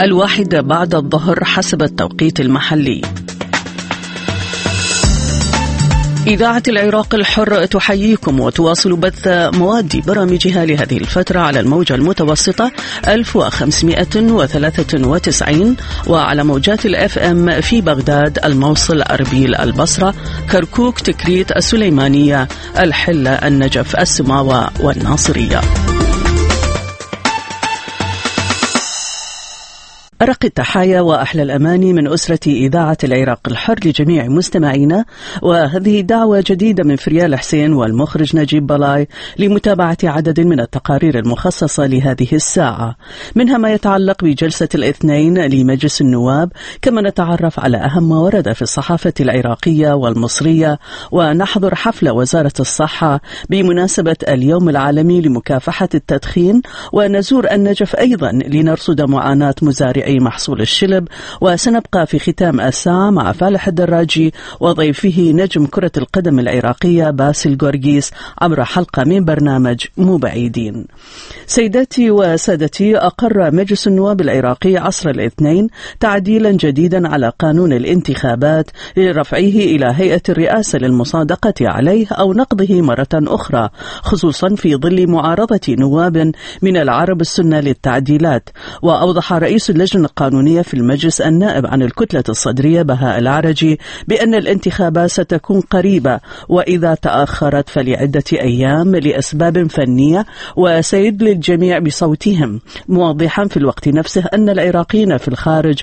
1 بعد الظهر حسب التوقيت المحلي. إذاعة العراق الحر تحييكم وتواصل بث مواد برامجها لهذه الفترة على الموجة المتوسطة 1593 وعلى موجات الFM في بغداد، الموصل، أربيل، البصرة، كركوك، تكريت، السليمانية، الحلة، النجف، السماوة والناصرية. أرق التحايا وأحلى الأماني من أسرة إذاعة العراق الحر لجميع مستمعينا، وهذه دعوة جديدة من فريال حسين والمخرج نجيب بلاي لمتابعة عدد من التقارير المخصصة لهذه الساعة، منها ما يتعلق بجلسة الاثنين لمجلس النواب، كما نتعرف على أهم ما ورد في الصحافة العراقية والمصرية، ونحضر حفل وزارة الصحة بمناسبة اليوم العالمي لمكافحة التدخين، ونزور النجف أيضا لنرصد معاناة مزارعي محصول الشلب. وسنبقى في ختام الساعة مع فالح الدراجي وضيفه نجم كرة القدم العراقية باسل غورغيس عبر حلقة من برنامج مو بعيدين. سيداتي وسادتي، أقر مجلس النواب العراقي عصر الاثنين تعديلا جديدا على قانون الانتخابات لرفعه إلى هيئة الرئاسة للمصادقة عليه أو نقضه مرة أخرى، خصوصا في ظل معارضة نواب من العرب السنة للتعديلات. وأوضح رئيس اللجنة القانونية في المجلس النائب عن الكتلة الصدرية بهاء العرجي بأن الانتخابات ستكون قريبة، وإذا تأخرت فلعدة أيام لأسباب فنية، وسيدلي الجميع بصوتهم، موضحا في الوقت نفسه أن العراقيين في الخارج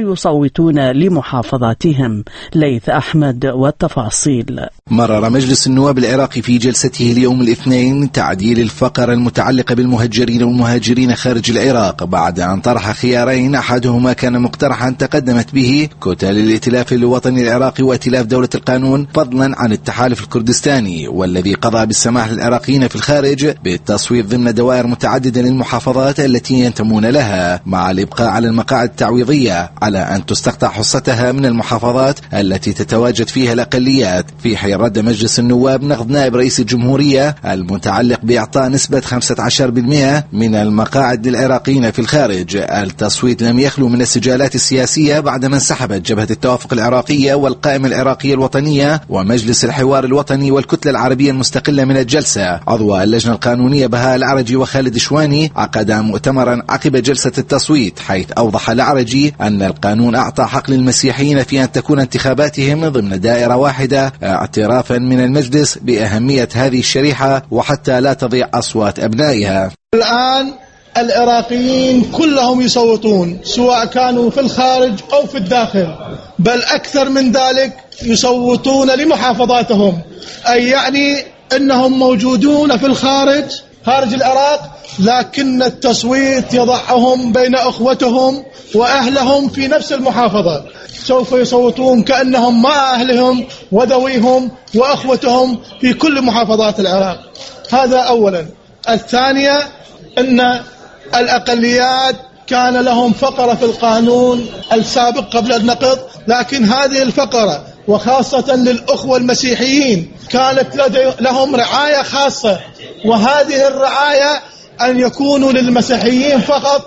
سيصوتون لمحافظاتهم. ليث أحمد والتفاصيل. مرر مجلس النواب العراقي في جلسته اليوم الاثنين تعديل الفقرة المتعلقة بالمهجرين والمهاجرين خارج العراق، بعد أن طرح خيارين، أحدهما كان مقترحا تقدمت به كتل الائتلاف الوطني العراقي وائتلاف دولة القانون فضلا عن التحالف الكردستاني، والذي قضى بالسماح للعراقيين في الخارج بالتصويت ضمن دوائر متعددة للمحافظات التي ينتمون لها، مع الإبقاء على المقاعد التعويضية على أن تستقطع حصتها من المحافظات التي تتواجد فيها الأقليات، في حين رد مجلس النواب نقض نائب رئيس الجمهورية المتعلق بإعطاء نسبة 15% من المقاعد للعراقيين في الخارج. التصويت لم يخلو من السجالات السياسية بعدما انسحبت جبهة التوافق العراقية والقائمة العراقية الوطنية ومجلس الحوار الوطني والكتلة العربية المستقلة من الجلسة. عضو اللجنة القانونية بهاء العرجي وخالد شواني عقدا مؤتمرا عقب جلسة التصويت، حيث أوضح العرجي أن القانون أعطى حق للمسيحيين في أن تكون انتخاباتهم ضمن دائرة واحدة، اعترافا من المجلس بأهمية هذه الشريحة وحتى لا تضيع أصوات أبنائها. الآن العراقيين كلهم يصوتون، سواء كانوا في الخارج أو في الداخل، بل أكثر من ذلك يصوتون لمحافظاتهم، أي يعني أنهم موجودون في الخارج خارج العراق، لكن التصويت يضعهم بين أخوتهم وأهلهم في نفس المحافظة، سوف يصوتون كأنهم مع أهلهم وذويهم وأخوتهم في كل محافظات العراق. هذا أولا. الثانية أن الأقليات كان لهم فقرة في القانون السابق قبل النقض، لكن هذه الفقرة وخاصة للأخوة المسيحيين كانت لهم رعاية خاصة، وهذه الرعاية أن يكونوا للمسيحيين فقط.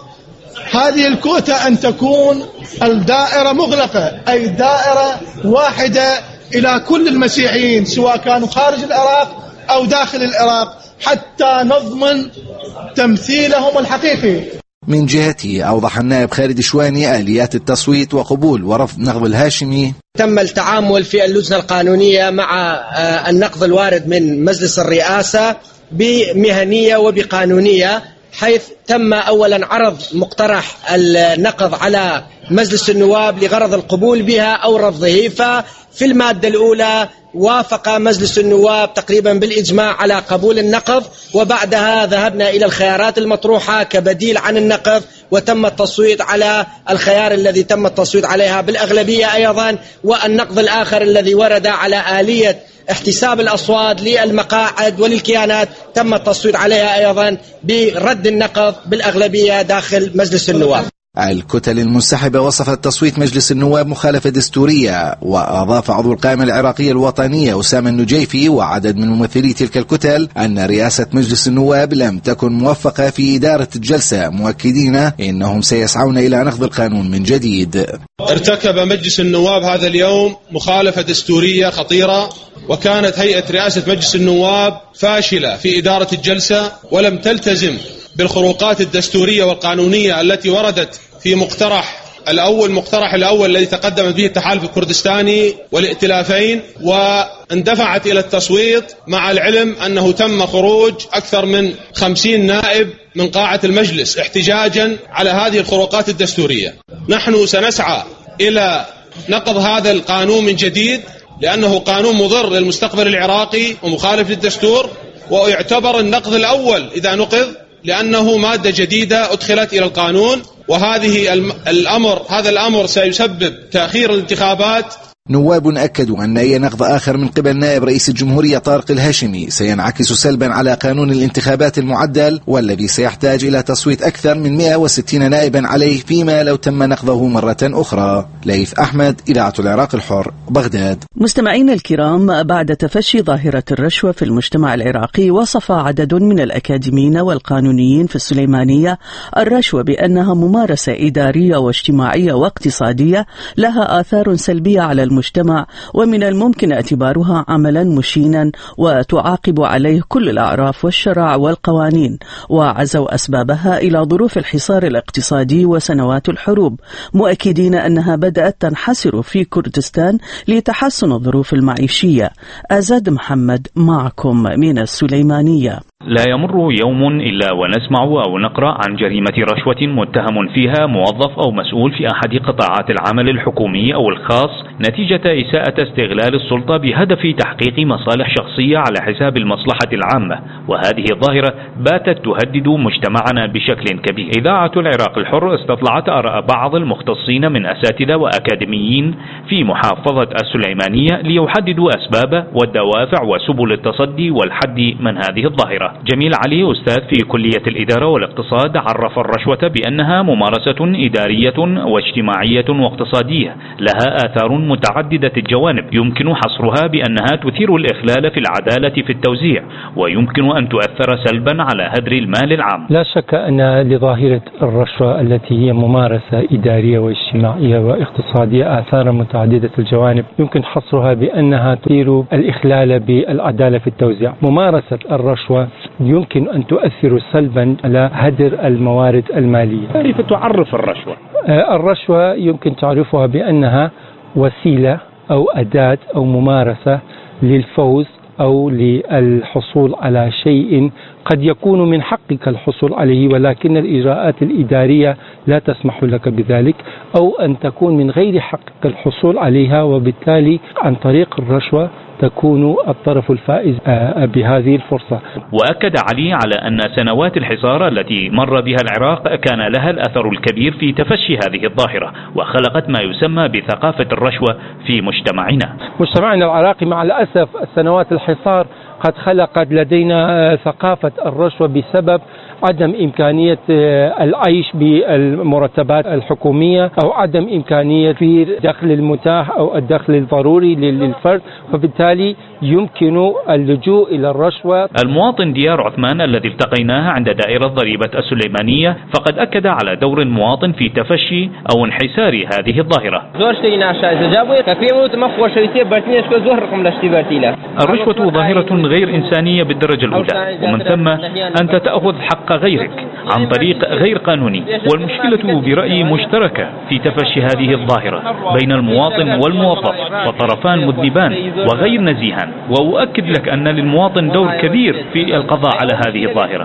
هذه الكوتا أن تكون الدائرة مغلقة، أي دائرة واحدة إلى كل المسيحيين سواء كانوا خارج العراق أو داخل العراق، حتى نضمن تمثيلهم الحقيقي. من جهته أوضح النائب خالد شواني آليات التصويت وقبول ورفض نقض الهاشمي. تم التعامل في اللجنة القانونية مع النقض الوارد من مجلس الرئاسة بمهنية وبقانونية، حيث تم أولا عرض مقترح النقض على مجلس النواب لغرض القبول بها أو رفضه. ففي المادة الأولى وافق مجلس النواب تقريبا بالإجماع على قبول النقض، وبعدها ذهبنا إلى الخيارات المطروحة كبديل عن النقض، وتم التصويت على الخيار الذي تم التصويت عليها بالأغلبية أيضا، والنقض الآخر الذي ورد على آلية احتساب الأصوات للمقاعد وللكيانات تم التصويت عليها أيضا برد النقض بالأغلبية داخل مجلس النواب. الكتل المنسحبة وصفت تصويت مجلس النواب مخالفة دستورية، وأضاف عضو القائمة العراقية الوطنية أسامة النجيفي وعدد من ممثلي تلك الكتل أن رئاسة مجلس النواب لم تكن موفقة في إدارة الجلسة، مؤكدين إنهم سيسعون إلى نقض القانون من جديد. ارتكب مجلس النواب هذا اليوم مخالفة دستورية خطيرة، وكانت هيئة رئاسة مجلس النواب فاشلة في إدارة الجلسة ولم تلتزم بالخروقات الدستورية والقانونية التي وردت في المقترح الأول الذي تقدم به التحالف الكردستاني والائتلافين، واندفعت إلى التصويت مع العلم أنه تم خروج أكثر من 50 نائب من قاعة المجلس احتجاجا على هذه الخروقات الدستورية. نحن سنسعى إلى نقض هذا القانون من جديد، لأنه قانون مضر للمستقبل العراقي ومخالف للدستور، ويعتبر النقض الأول إذا نقض لأنه مادة جديدة أدخلت إلى القانون، هذا الأمر سيسبب تأخير الانتخابات. نواب أكدوا أن أي نقض آخر من قبل نائب رئيس الجمهورية طارق الهاشمي سينعكس سلبا على قانون الانتخابات المعدل، والذي سيحتاج إلى تصويت أكثر من 160 نائبا عليه فيما لو تم نقضه مرة أخرى. ليث أحمد، إذاعة العراق الحر، بغداد. مستمعينا الكرام، بعد تفشي ظاهرة الرشوة في المجتمع العراقي، وصف عدد من الأكاديميين والقانونيين في السليمانية الرشوة بأنها ممارسة إدارية واجتماعية واقتصادية لها آثار سلبية على المجتمع، ومن الممكن اعتبارها عملا مشينا وتعاقب عليه كل الأعراف والشرع والقوانين، وعزوا أسبابها إلى ظروف الحصار الاقتصادي وسنوات الحروب، مؤكدين أنها بدأت تنحسر في كردستان لتحسن الظروف المعيشية. أزاد محمد معكم من السليمانية. لا يمر يوم إلا ونسمع أو نقرأ عن جريمة رشوة متهم فيها موظف أو مسؤول في أحد قطاعات العمل الحكومي أو الخاص نتيجة إساءة استغلال السلطة بهدف تحقيق مصالح شخصية على حساب المصلحة العامة، وهذه الظاهرة باتت تهدد مجتمعنا بشكل كبير. إذاعة العراق الحر استطلعت آراء بعض المختصين من أساتذة وأكاديميين في محافظة السليمانية ليحددوا أسباب والدوافع وسبل التصدي والحد من هذه الظاهرة. جميل علي، أستاذ في كلية الإدارة والاقتصاد، عرف الرشوة بأنها ممارسة إدارية واجتماعية واقتصادية لها آثار متعددة الجوانب، يمكن حصرها بأنها تثير الإخلال في العدالة في التوزيع، ويمكن أن تؤثر سلبا على هدر المال العام. لا شك أن لظاهرة الرشوة التي هي ممارسة إدارية واجتماعية واقتصادية آثار متعددة الجوانب، يمكن حصرها بأنها تثير الإخلال بالعدالة في التوزيع. ممارسة الرشوة يمكن أن تؤثر سلبا على هدر الموارد المالية. كيف تعرف الرشوة؟ الرشوة يمكن تعرفها بأنها وسيلة أو أداة أو ممارسة للفوز أو للحصول على شيء قد يكون من حقك الحصول عليه، ولكن الإجراءات الإدارية لا تسمح لك بذلك، أو أن تكون من غير حقك الحصول عليها، وبالتالي عن طريق الرشوة تكون الطرف الفائز بهذه الفرصة. وأكد علي على أن سنوات الحصار التي مر بها العراق كان لها الأثر الكبير في تفشي هذه الظاهرة، وخلقت ما يسمى بثقافة الرشوة في مجتمعنا. مجتمعنا العراقي مع الأسف سنوات الحصار قد خلقت لدينا ثقافة الرشوة بسبب عدم إمكانية العيش بالمرتبات الحكومية، أو عدم إمكانية في الدخل المتاح أو الدخل الضروري للفرد، فبالتالي يمكن اللجوء إلى الرشوة. المواطن ديار عثمان الذي التقيناه عند دائرة ضريبة السليمانية فقد أكد على دور المواطن في تفشي أو انحسار هذه الظاهرة. الرشوة ظاهرة غير إنسانية بالدرجة الأولى، ومن ثم أنت تأخذ حق غيرك عن طريق غير قانوني، والمشكلة برأيي مشتركة في تفشي هذه الظاهرة بين المواطن والموظف، وطرفان مذنبان وغير نزيهان. وأؤكد لك أن للمواطن دور كبير في القضاء على هذه الظاهرة.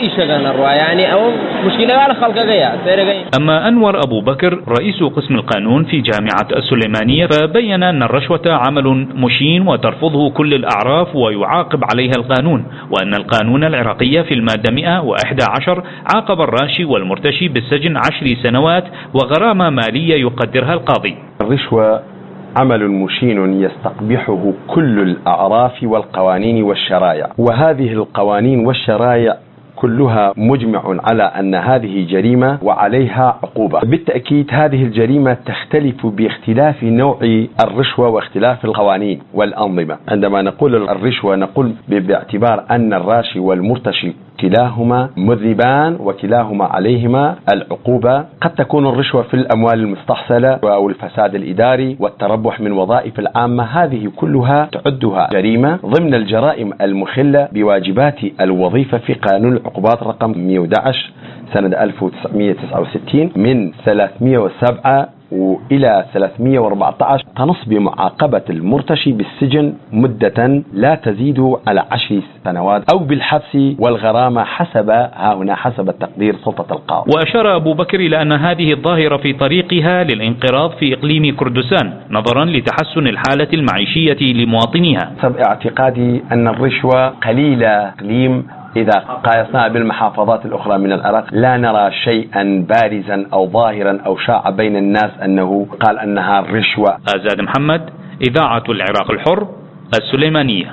أما أنور أبو بكر رئيس قسم القانون في جامعة السليمانية فبين أن الرشوة عمل مشين وترفضه كل الأعراف ويعاقب عليها القانون، وأن القانون العراقي في المادة 111 عاقب الراشي والمرتشي بالسجن 10 سنوات وغرامة مالية يقدرها القاضي. الرشوة عمل مشين يستقبحه كل الأعراف والقوانين والشرائع، وهذه القوانين والشرائع كلها مجمع على أن هذه جريمة وعليها عقوبة. بالتأكيد هذه الجريمة تختلف باختلاف نوع الرشوة واختلاف القوانين والأنظمة. عندما نقول الرشوة نقول باعتبار أن الراشي والمرتشي كلاهما مذنبان وكلاهما عليهما العقوبة. قد تكون الرشوة في الأموال المستحصلة أو الفساد الإداري والتربح من وظائف العامة، هذه كلها تعدها جريمة ضمن الجرائم المخلة بواجبات الوظيفة في قانون العقوبات رقم 111 سنة 1969 من 307 وإلى 314 تنص بمعاقبة المرتشي بالسجن مدة لا تزيد على 10 سنوات أو بالحبس والغرامة حسب التقدير سلطة القاضي. وأشار أبو بكر إلى أن هذه الظاهرة في طريقها للانقراض في إقليم كردستان نظرا لتحسن الحالة المعيشية لمواطنيها. حسب اعتقادي أن الرشوة قليلة إقليم إذا قايسناها بالمحافظات الأخرى من العراق لا نرى شيئا بارزا أو ظاهرا أو شاع بين الناس أنه قال أنها رشوة. آزاد محمد، إذاعة العراق الحر، السليمانية.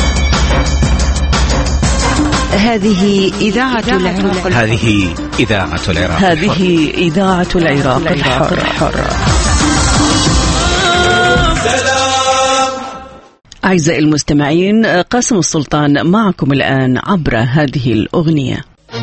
هذه إذاعة العراق الحر. هذه إذاعة العراق الحر. هذه إذاعة العراق الحر. أعزائي المستمعين، قاسم السلطان معكم الآن عبر هذه الأغنية.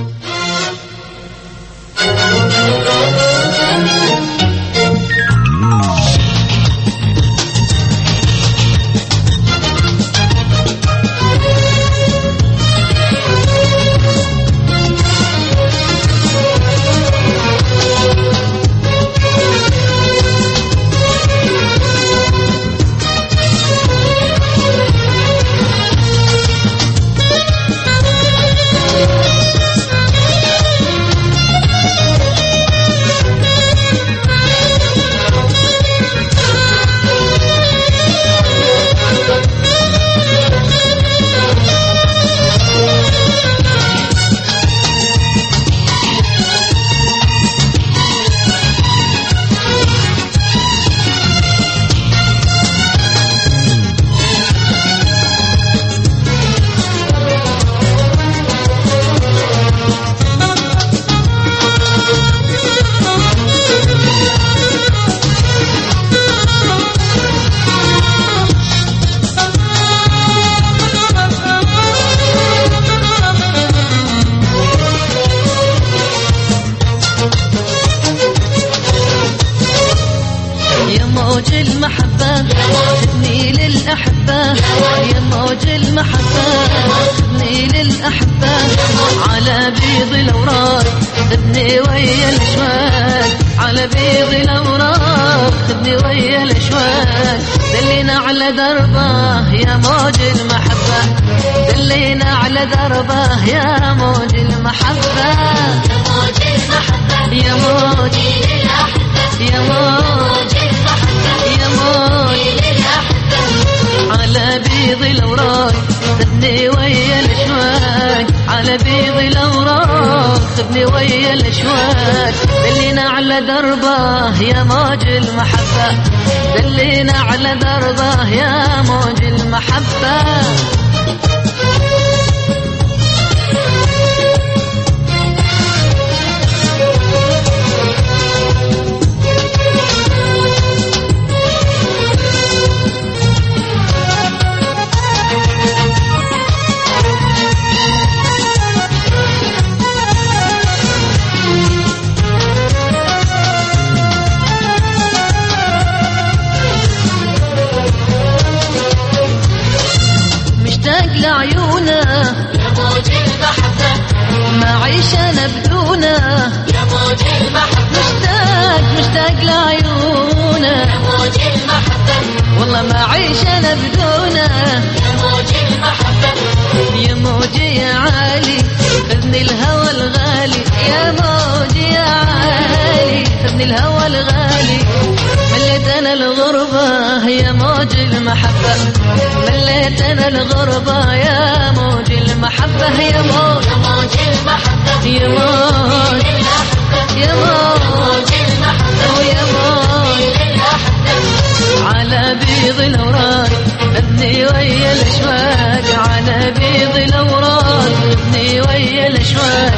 ابني ويا الاشواق على بيض الاوراق ابني ويا الاشواق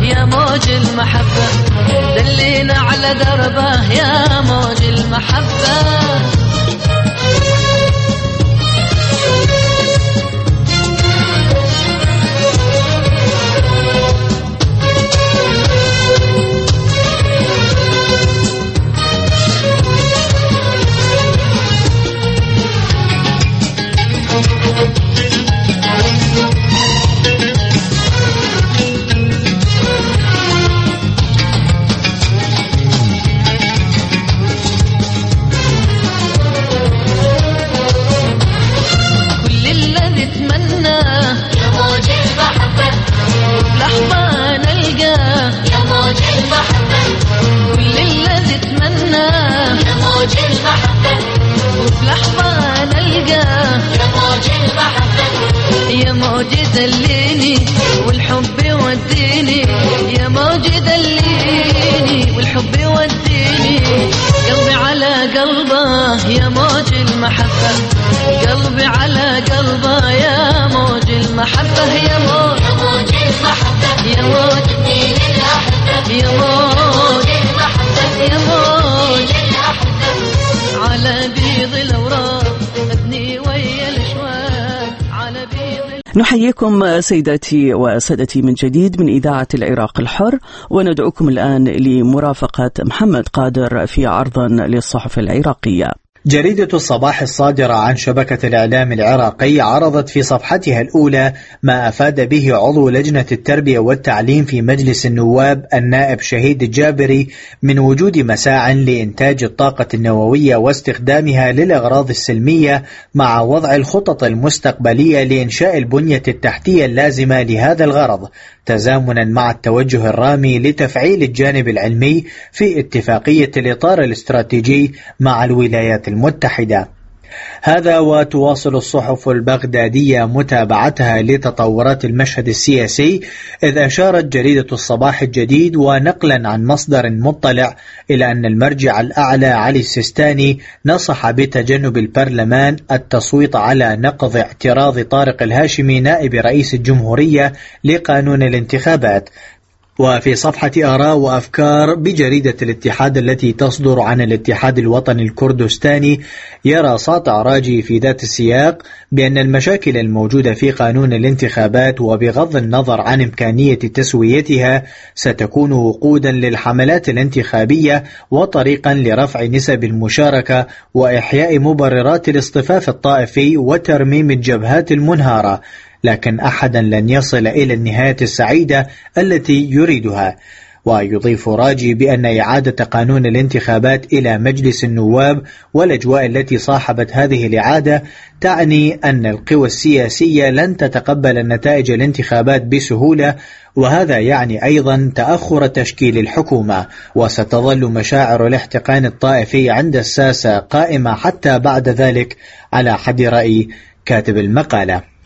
يا موج المحبة، دلينا على دربه يا موج المحبة. يا موج دليني والحب يوديني، يا موج دليني والحب يوديني، قلبي على قلبه يا موج المحبة، قلبي على قلبه يا موج المحبة، يا موج المحبة، يا موج الأحبة، يا موج المحبة، يا موج الأحبة، على بيض الأوراق ابني ويا الأشواق، على بيض. نحييكم سيداتي وسادتي من جديد من إذاعة العراق الحر، وندعوكم الآن لمرافقة محمد قادر في عرض للصحف العراقية. جريدة الصباح الصادرة عن شبكة الإعلام العراقي عرضت في صفحتها الأولى ما أفاد به عضو لجنة التربية والتعليم في مجلس النواب النائب شهيد الجابري من وجود مساع لإنتاج الطاقة النووية واستخدامها للأغراض السلمية، مع وضع الخطط المستقبلية لإنشاء البنية التحتية اللازمة لهذا الغرض، تزامنا مع التوجه الرامي لتفعيل الجانب العلمي في اتفاقية الإطار الاستراتيجي مع الولايات المتحدة. هذا وتواصل الصحف البغدادية متابعتها لتطورات المشهد السياسي، إذ أشارت جريدة الصباح الجديد ونقلا عن مصدر مطلع إلى أن المرجع الأعلى علي السيستاني نصح بتجنب البرلمان التصويت على نقض اعتراض طارق الهاشمي نائب رئيس الجمهورية لقانون الانتخابات. وفي صفحة آراء وأفكار بجريدة الاتحاد التي تصدر عن الاتحاد الوطني الكردستاني، يرى ساطع راجي في ذات السياق بأن المشاكل الموجودة في قانون الانتخابات وبغض النظر عن إمكانية تسويتها ستكون وقودا للحملات الانتخابية وطريقا لرفع نسب المشاركة وإحياء مبررات الاصطفاف الطائفي وترميم الجبهات المنهارة، لكن أحدا لن يصل إلى النهاية السعيدة التي يريدها. ويضيف راجي بأن إعادة قانون الانتخابات إلى مجلس النواب والأجواء التي صاحبت هذه الإعادة تعني أن القوى السياسية لن تتقبل النتائج الانتخابات بسهولة، وهذا يعني أيضا تأخر تشكيل الحكومة، وستظل مشاعر الاحتقان الطائفي عند الساسة قائمة حتى بعد ذلك على حد رأي كاتب المقالة.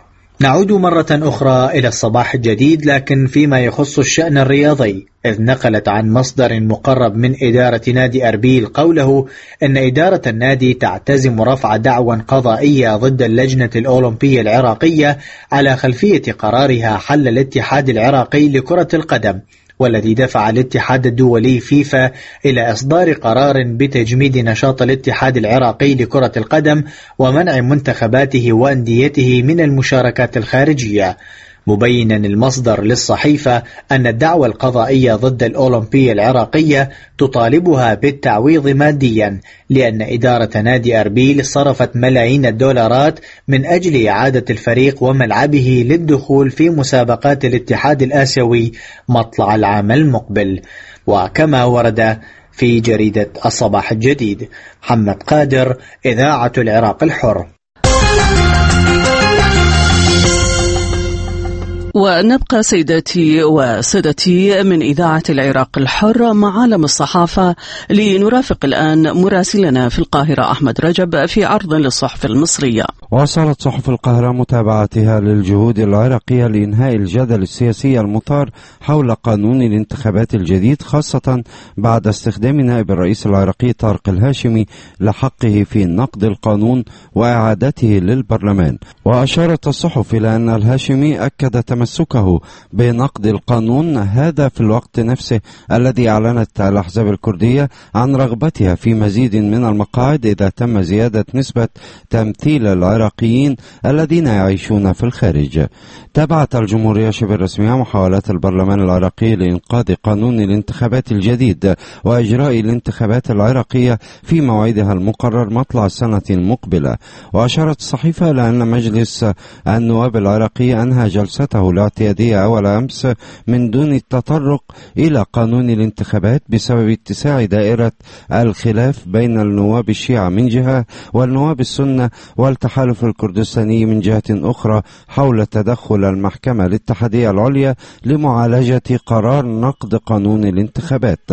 نعود مرة أخرى إلى الصباح الجديد، لكن فيما يخص الشأن الرياضي، إذ نقلت عن مصدر مقرب من إدارة نادي أربيل قوله أن إدارة النادي تعتزم رفع دعوى قضائية ضد اللجنة الأولمبية العراقية على خلفية قرارها حل الاتحاد العراقي لكرة القدم، والذي دفع الاتحاد الدولي فيفا إلى إصدار قرار بتجميد نشاط الاتحاد العراقي لكرة القدم ومنع منتخباته وأنديته من المشاركات الخارجية، مبينا المصدر للصحيفة أن الدعوى القضائية ضد الأولمبية العراقية تطالبها بالتعويض ماديا، لأن إدارة نادي أربيل صرفت ملايين الدولارات من أجل إعادة الفريق وملعبه للدخول في مسابقات الاتحاد الآسيوي مطلع العام المقبل. وكما ورد في جريدة الصباح الجديد. محمد قادر، إذاعة العراق الحر. ونبقى سيداتي وسادتي من إذاعة العراق الحر مع عالم الصحافة، لنرافق الآن مراسلنا في القاهرة أحمد رجب في عرض للصحف المصرية. واصلت صحف القاهرة متابعتها للجهود العراقية لإنهاء الجدل السياسي المثار حول قانون الانتخابات الجديد، خاصة بعد استخدام نائب الرئيس العراقي طارق الهاشمي لحقه في نقض القانون وإعادته للبرلمان. وأشارت الصحف إلى أن الهاشمي أكد تمسكه بنقد القانون، هذا في الوقت نفسه الذي أعلنت الأحزاب الكردية عن رغبتها في مزيد من المقاعد إذا تم زيادة نسبة تمثيل العراقيين الذين يعيشون في الخارج. تابعت الجمهورية شبه الرسمية محاولات البرلمان العراقي لإنقاذ قانون الانتخابات الجديد وإجراء الانتخابات العراقية في موعدها المقرر مطلع السنة المقبلة. وأشارت الصحيفة إلى أن مجلس النواب العراقي أنهى جلسته الاعتيادية أول أمس من دون التطرق إلى قانون الانتخابات بسبب اتساع دائرة الخلاف بين النواب الشيعة من جهة والنواب السنة والتحالف الكردستاني من جهة أخرى حول تدخل المحكمة الاتحادية العليا لمعالجة قرار نقض قانون الانتخابات.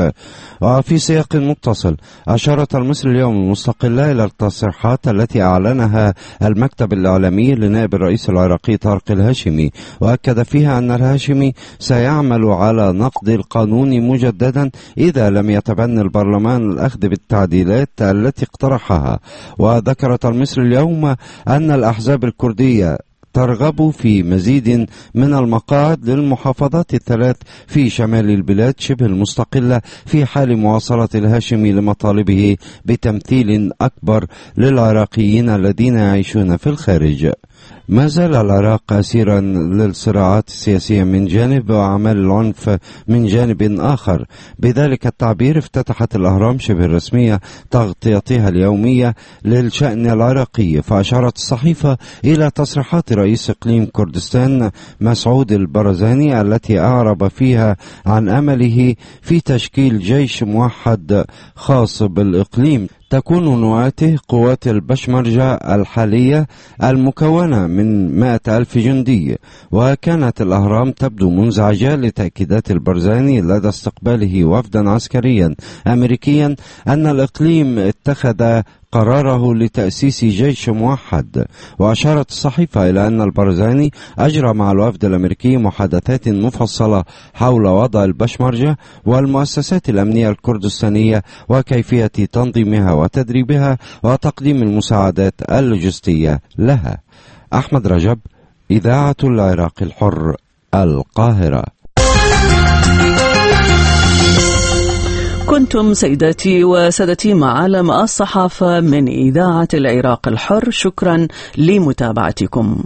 وفي سياق متصل أشارت المصري اليوم المستقلة إلى التصريحات التي أعلنها المكتب الإعلامي لنائب الرئيس العراقي طارق الهاشمي، وأكد فيها أن الهاشمي سيعمل على نقض القانون مجددا إذا لم يتبنى البرلمان الأخذ بالتعديلات التي اقترحها. وذكرت المصري اليوم أن الأحزاب الكردية ترغب في مزيد من المقاعد للمحافظات الثلاث في شمال البلاد شبه المستقلة في حال مواصلة الهاشمي لمطالبه بتمثيل أكبر للعراقيين الذين يعيشون في الخارج. ما زال العراق أسيرا للصراعات السياسية من جانب وأعمال العنف من جانب آخر. بذلك التعبير افتتحت الأهرام شبه الرسمية تغطيتها اليومية للشأن العراقي، فأشارت الصحيفة إلى تصريحات رئيس إقليم كردستان مسعود البرزاني التي أعرب فيها عن أمله في تشكيل جيش موحد خاص بالإقليم تكون نواته قوات البشمركة الحالية المكونة من 100,000 جندي. وكانت الأهرام تبدو منزعجة لتأكيدات البرزاني لدى استقباله وفدا عسكريا أمريكيا أن الإقليم اتخذ قراره لتأسيس جيش موحد. وأشارت الصحيفة إلى أن البرزاني أجرى مع الوفد الأمريكي محادثات مفصلة حول وضع البشمركة والمؤسسات الأمنية الكردستانية وكيفية تنظيمها وتدريبها وتقديم المساعدات اللوجستية لها. أحمد رجب، إذاعة العراق الحر، القاهرة. كنتم سيداتي وسادتي مع عالم الصحافة من إذاعة العراق الحر. شكرا لمتابعتكم.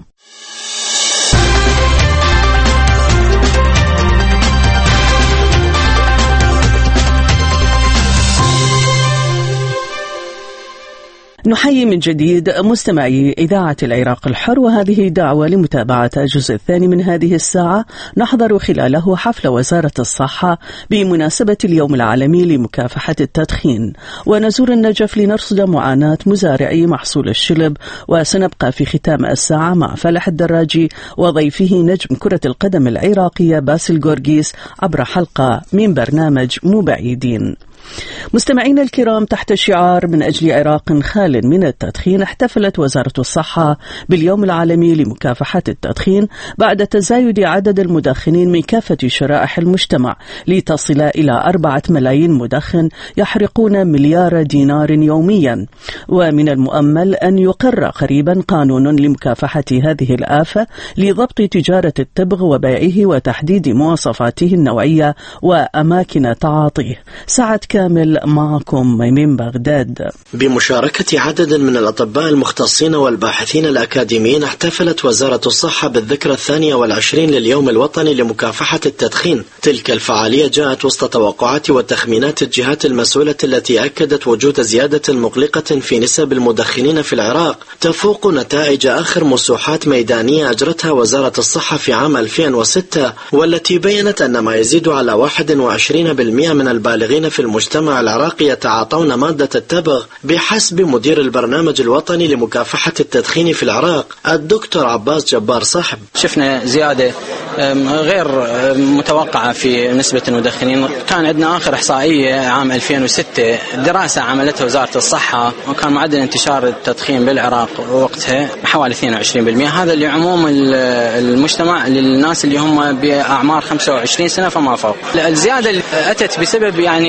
نحيي من جديد مستمعي إذاعة العراق الحر، وهذه دعوة لمتابعة الجزء الثاني من هذه الساعة نحضر خلاله حفل وزارة الصحة بمناسبة اليوم العالمي لمكافحة التدخين، ونزور النجف لنرصد معاناة مزارعي محصول الشلب. وسنبقى في ختام الساعة مع فلح الدراجي وضيفه نجم كرة القدم العراقية باسل غورغيس عبر حلقة من برنامج مو بعيدين. مستمعينا الكرام، تحت شعار من أجل عراق خال من التدخين، احتفلت وزارة الصحة باليوم العالمي لمكافحة التدخين بعد تزايد عدد المدخنين من كافة شرائح المجتمع لتصل إلى 4 ملايين مدخن يحرقون مليار دينار يوميا. ومن المؤمل أن يقر قريبا قانون لمكافحة هذه الآفة لضبط تجارة التبغ وبيعه وتحديد مواصفاته النوعية وأماكن تعاطيه. سعد كامل معكم من بغداد. بمشاركة عدد من الأطباء المختصين والباحثين الأكاديميين، احتفلت وزارة الصحة بالذكرى 22 لليوم الوطني لمكافحة التدخين. تلك الفعالية جاءت وسط توقعات وتخمينات الجهات المسؤولة التي أكدت وجود زيادة مقلقة في نسب المدخنين في العراق تفوق نتائج آخر مسوحات ميدانية أجرتها وزارة الصحة في عام 2006، والتي بيّنت أن ما يزيد على 21% من البالغين في المجتمع العراقي يتعاطون مادة التبغ بحسب مدير البرنامج الوطني لمكافحة التدخين في العراق الدكتور عباس جبار صاحب. شفنا زيادة غير متوقعة في نسبة المدخنين. كان عندنا آخر إحصائية عام 2006 دراسة عملتها وزارة الصحة، وكان معدل انتشار التدخين بالعراق وقتها حوالي 22%. هذا لعموم المجتمع، للناس اللي هم بأعمار 25 سنة فما فوق. الزيادة اللي أتت بسبب يعني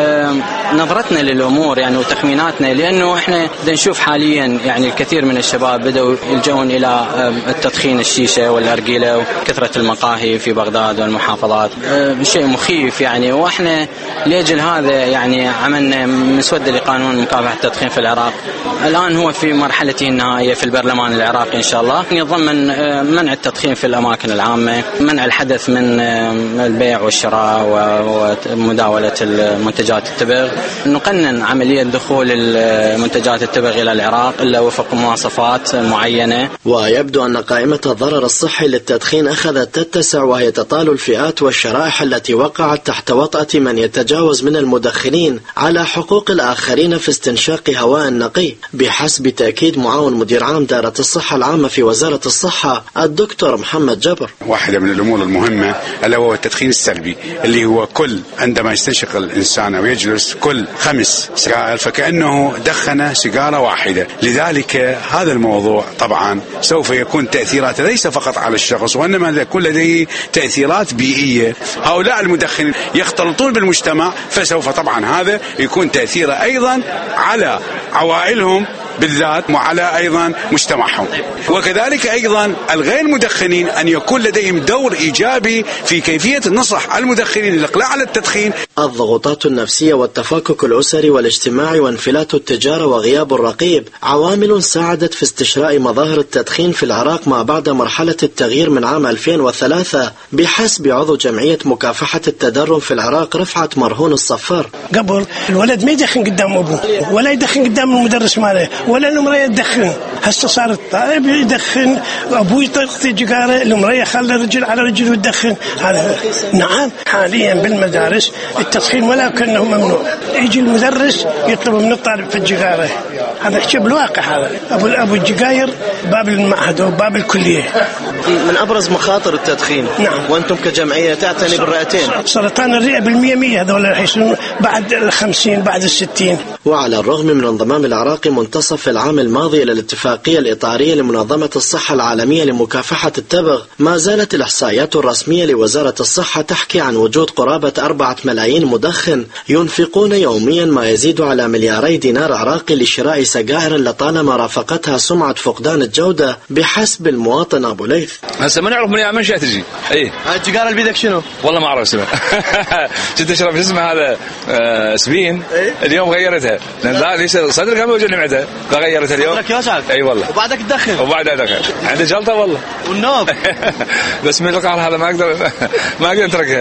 نظرتنا للأمور يعني وتخميناتنا، لأنه إحنا نشوف حاليا يعني الكثير من الشباب بدأوا يلجؤون إلى التدخين الشيشة والأرجيلة وكثرة المقاهي في بغداد والمحافظات، شيء مخيف يعني. وإحنا لأجل هذا يعني عملنا مسودة لقانون مكافحة التدخين في العراق، الآن هو في مرحلته النهائية في البرلمان العراقي إن شاء الله. يضمن منع التدخين في الأماكن العامة، منع الحدث من البيع والشراء ومداولة المنتجات التبغ، نقنن عملية دخول المنتجات التبغ إلى العراق إلا وفق مواصفات معينة. ويبدو أن قائمة الضرر الصحي للتدخين أخذت تتسع، وهي تطال الفئات والشرائح التي وقعت تحت وطأة من يتجاوز من المدخنين على حقوق الآخرين في استنشاق هواء نقي، بحسب تأكيد معاون مدير عام دائرة الصحة العامة في وزارة الصحة الدكتور محمد جبر. واحدة من الأمور المهمة ألا هو التدخين السلبي، اللي هو كل عندما يستنشق الإنسان أو يجلس كل 5 سجائر فكأنه دخن سيجارة واحدة. لذلك هذا الموضوع طبعا سوف يكون تأثيراته ليس فقط على الشخص، وإنما يكون لديه تأثيرات بيئية. هؤلاء المدخنين يختلطون بالمجتمع، فسوف طبعا هذا يكون تأثيره أيضا على عوائلهم بالذات وعلى أيضا مجتمعهم. وكذلك أيضا الغير مدخنين أن يكون لديهم دور إيجابي في كيفية النصح المدخنين للإقلاع على التدخين. الضغوطات النفسية والتفكك الأسري والاجتماعي وانفلات التجارة وغياب الرقيب عوامل ساعدت في استشراء مظاهر التدخين في العراق ما بعد مرحلة التغيير من عام 2003 بحسب عضو جمعية مكافحة التدرم في العراق رفعت مرهون الصفار. قبل الولد ما يدخن قدام أبوه ولا يدخن قدام المدرس ماله ولا المرأة تدخن، هسه صار الطالب يدخن، أبوه يطيق سيجارة، المرأة خلى رجل على رجل وتدخن. نعم حاليا بالمدارس التدخين ولكنه ممنوع، يجي المدرس يطلب من الطالب في الجيجارة، هذا يحكي بالواقع. هذا أبو الجيجاير باب المعهد وباب الكلية. من أبرز مخاطر التدخين. نعم. وأنتم كجمعية تعتني بالرئتين. سرطان الرئة بالمية هذول يحسون بعد 50 بعد 60. وعلى الرغم من انضمام العراق منتصف العام الماضي إلى الاتفاقية الإطارية لمنظمة الصحة العالمية لمكافحة التبغ، ما زالت الإحصائيات الرسمية لوزارة الصحة تحكي عن وجود قرابة 4 ملايين مدخن ينفقون يوميا ما يزيد على $2 دينار عراقي لشراء سجائر لطالما رافقتها سمعة فقدان الجودة بحسب المواطن أبو ليث. هسه ما نعرف من أيام منشأ تجي. إيه. السيجارة اللي بيدك شنو؟ والله ما أعرف اسمها. كنت أشرب اسمه هذا سبين. إيه؟ اليوم غيرتها. لا ليش صدرك كم وجعني معدة غيرتها اليوم. صدرك يوجعك. أي والله. وبعدك تدخن. وبعدها أدخن. عندي جلطة والله. والنوم. بس من القهر هذا ما أقدر أتركها.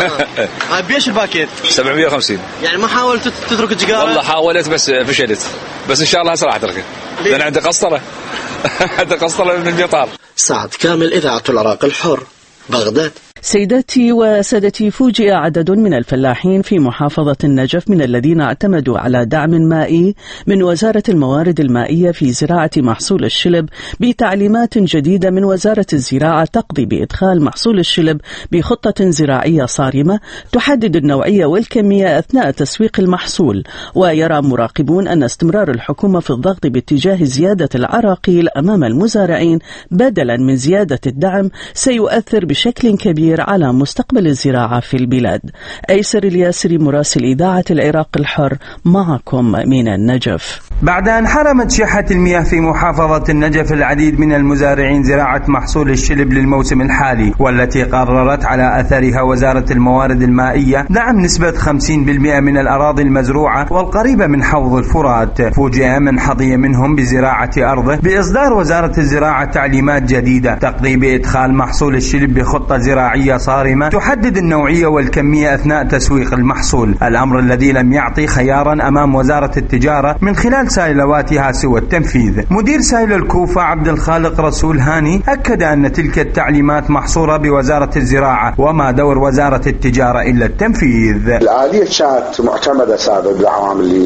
بيش الباكيت؟ 750. يعني ما حاولت تترك السيجارة؟ والله حاولت بس فشلت، بس إن شاء الله هسه راح أتركها. لأن عندي قسطرة. عندي قسطرة من البطال. سعد كامل، إذاعة العراق الحر، بغداد. سيداتي وسادتي، فوجئ عدد من الفلاحين في محافظة النجف من الذين اعتمدوا على دعم مائي من وزارة الموارد المائية في زراعة محصول الشلب بتعليمات جديدة من وزارة الزراعة تقضي بإدخال محصول الشلب بخطة زراعية صارمة تحدد النوعية والكمية أثناء تسويق المحصول. ويرى مراقبون أن استمرار الحكومة في الضغط باتجاه زيادة العراقيل أمام المزارعين بدلا من زيادة الدعم سيؤثر بشكل كبير على مستقبل الزراعة في البلاد. أيسر الياسري، مراسل إذاعة العراق الحر، معكم من النجف. بعد أن حرمت شحة المياه في محافظة النجف العديد من المزارعين زراعة محصول الشلب للموسم الحالي، والتي قررت على أثرها وزارة الموارد المائية دعم نسبة 50% من الأراضي المزروعة والقريبة من حوض الفرات، فوجئ من حظي منهم بزراعة أرضه بإصدار وزارة الزراعة تعليمات جديدة تقضي بإدخال محصول الشلب بخطة زراعية صارمة تحدد النوعية والكمية أثناء تسويق المحصول، الأمر الذي لم يعطي خيارا أمام وزارة التجارة من خلال سائلواتها سوى التنفيذ. مدير سائل الكوفة عبد الخالق رسول هاني أكد أن تلك التعليمات محصورة بوزارة الزراعة وما دور وزارة التجارة إلا التنفيذ. الآلية كانت معتمدة سابقا بالعوام اللي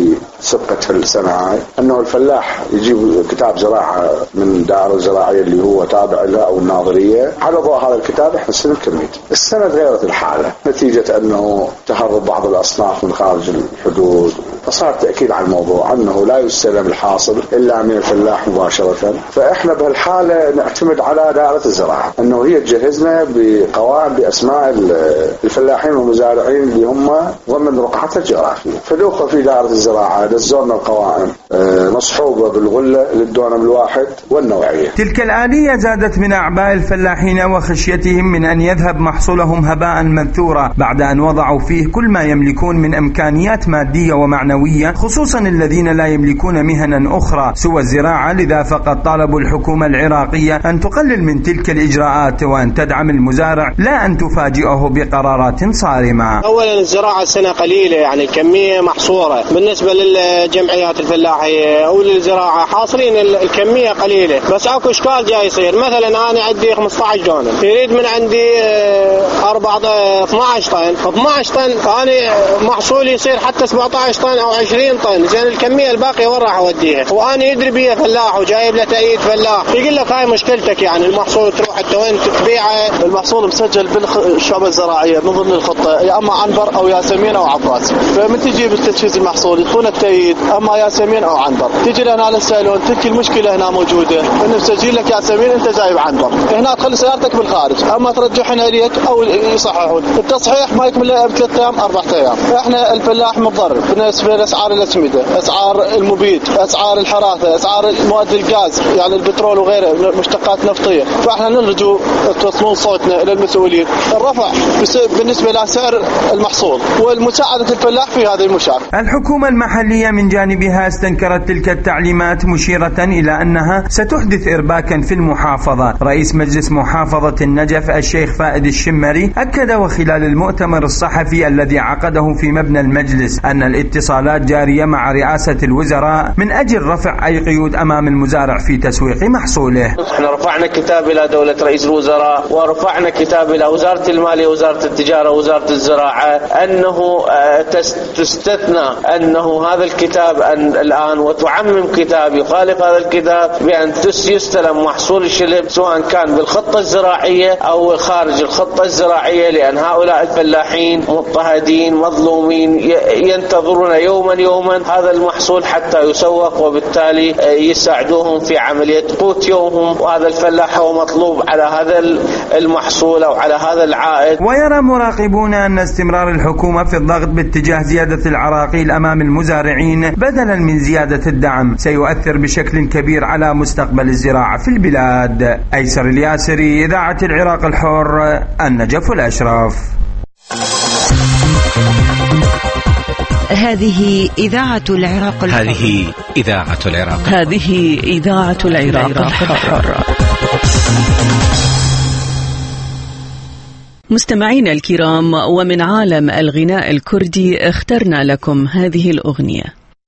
سبقت في السنة هاي أنه الفلاح يجيب كتاب زراعة من دار الزراعية اللي هو تابع لها أو الناظرية، على ضوء هذا الكتاب احنا نستلم كميته. السنة تغيرت الحالة نتيجة أنه تهرب بعض الأصناف من خارج الحدود، فصار تأكيد على الموضوع أنه لا يستلم الحاصل إلا من الفلاح مباشرة. فإحنا بهالحالة نعتمد على دائرة الزراعة أنه هي تجهزنا بقوائم بأسماء الفلاحين والمزارعين اللي هم ضمن رقعتها الجغرافية، فدوخوا في دائرة الزراعة دزورنا القوائم مصحوبة بالغلة للدونم الواحد والنوعية. تلك الآلية زادت من أعباء الفلاحين وخشيتهم من أن يذهب محصولهم هباء منثورا بعد أن وضعوا فيه كل ما يملكون من إمكانيات مادية ومعنوية، خصوصا الذين لا يملكون مهنا أخرى سوى الزراعة. لذا فقد طالبوا الحكومة العراقية أن تقلل من تلك الإجراءات وأن تدعم المزارع لا أن تفاجئه بقرارات صارمة. أولا الزراعة السنة قليلة، يعني الكمية محصورة بالنسبة للجمعيات الفلاحية أو للزراعة، حاصرين الكمية قليلة، بس أكو إشكال جاي يصير. مثلا أنا عندي 15 دونم، يريد من عندي 12 طن، 12 طن أنا محصولي يصير حتى 17 طن أو 20 طن، زين الكمية الباقية وين راح أوديها؟ وأنا يدري بيها فلاح وجايب له تأييد فلاح، يقول لك هاي مشكلتك، يعني المحصول تروح حتى وين تبيعه. المحصول مسجل بالشعبة الزراعية من ضمن الخطة، يا أما عنبر أو ياسمين أو عباس، فمن تجي بالتجهيز المحصول يعطونا التأييد أما ياسمين أو عنبر. تجي لنا نسألون تلك المشكلة هنا موجودة، إنه مسجل لك ياسمين أنت جايب عنبر، هنا تخلي سيارتك بالخارج، أما ترجعها إليك أو يصححون التصحيح ما يكمل 3 أيام 4 أيام. إحنا الفلاح متضرر بالنسبة لأسعار الأسمدة، أسعار المبيد، أسعار الحراثة، أسعار مواد الغاز يعني البترول وغيره مشتقات نفطية. فإحنا نرجو توصلون صوتنا إلى المسؤولين الرفع بالنسبة لسعر المحصول والمساعدة الفلاح في هذه المشاركة. الحكومة المحلية من جانبها استنكرت تلك التعليمات مشيرة إلى أنها ستحدث إرباكا في المحافظة. رئيس مجلس محافظة النجف الشيخ فائد الشمري أكد وخلال المؤتمر الصحفي الذي عقده في مبنى المجلس أن الاتصالات جارية مع رئاسة الوزراء من أجل رفع أي قيود أمام المزارع في تسويق محصوله. احنا رفعنا كتاب إلى دولة رئيس الوزراء، ورفعنا كتاب إلى وزارة المالية وزارة التجارة ووزارة الزراعة أنه تستثنى أنه هذا الكتاب الآن وتعمم كتاب يخالف هذا الكتاب بأن يستلم محصول الشلب سواء كان بالخطة الزراعية أو خارج الخطة الزراعية، لأن هؤلاء الفلاحين مضطهدين مظلومين ينتظرون يوما هذا المحصول حتى يسوق، وبالتالي يساعدوهم في عملية قوت يومهم، وهذا الفلاح هو مطلوب على هذا المحصول أو على هذا العائد. ويرى مراقبون أن استمرار الحكومة في الضغط باتجاه زيادة العراقيل أمام المزارعين بدلا من زيادة الدعم سيؤثر بشكل كبير على مستقبل الزراعة في البلاد. أيسر الياسري، إذاعة العراق الحر، النجف الأشرف. هذه إذاعة العراق الحر. هذه إذاعة العراق. هذه إذاعة العراق الحر. مستمعين الكرام، ومن عالم الغناء الكردي اخترنا لكم هذه الأغنية.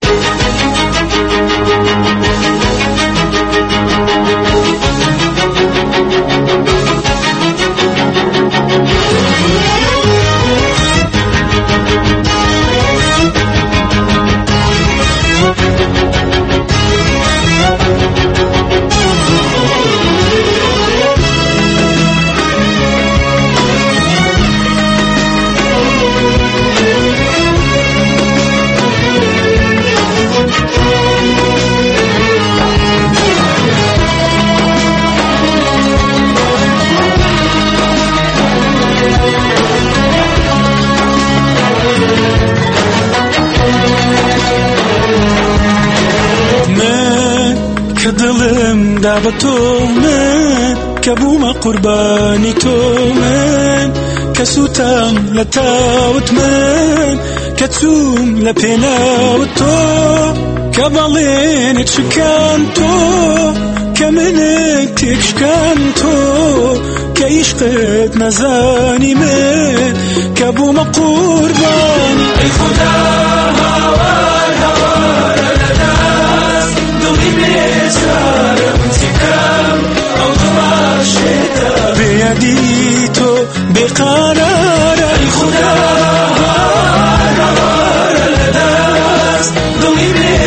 دلم دعوت تو من كبوم قرباني تو من كسوتم لتاوت من كتسوم لبناوت تو كبالين تشكان تو كمنك تشكان تو كيشقت نزاني من كبوم قرباني اي خدا هوار هوار الناس دوري بيزار انتكام او ضمار شتا بيديتو بقرار اي خدا هوار هوار الناس دوري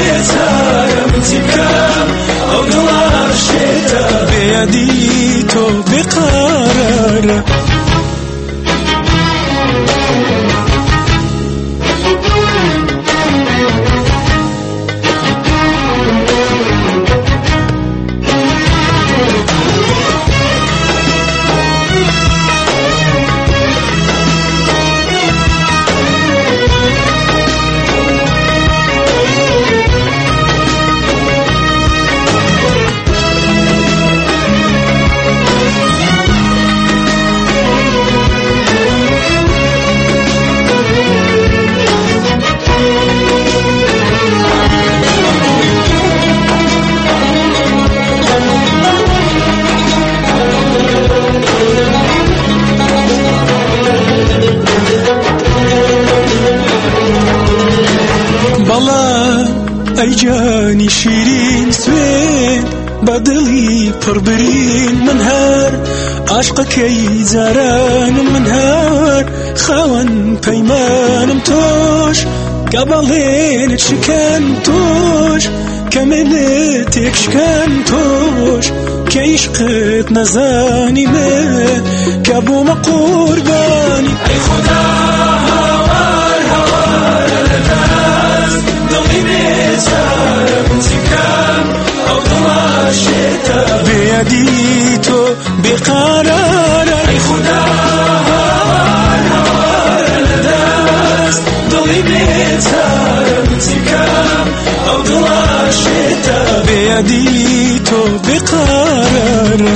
أيجاني شيرين سوين بدلي بربرين منهار عشقك يزاران منهار خوان بيمان توش قبلين شكنتوش كملتك شكنتوش كيشقت نزاني من كابو مقرباني أي خدا هوار هوار الناس ضمي بيزار بنتكام أو ضمى الشتاء بيديتو بقرار أي خدا هوار هوار الناس ضمي بيزار بنتكام أو ضمى الشتاء بيديتو بقرار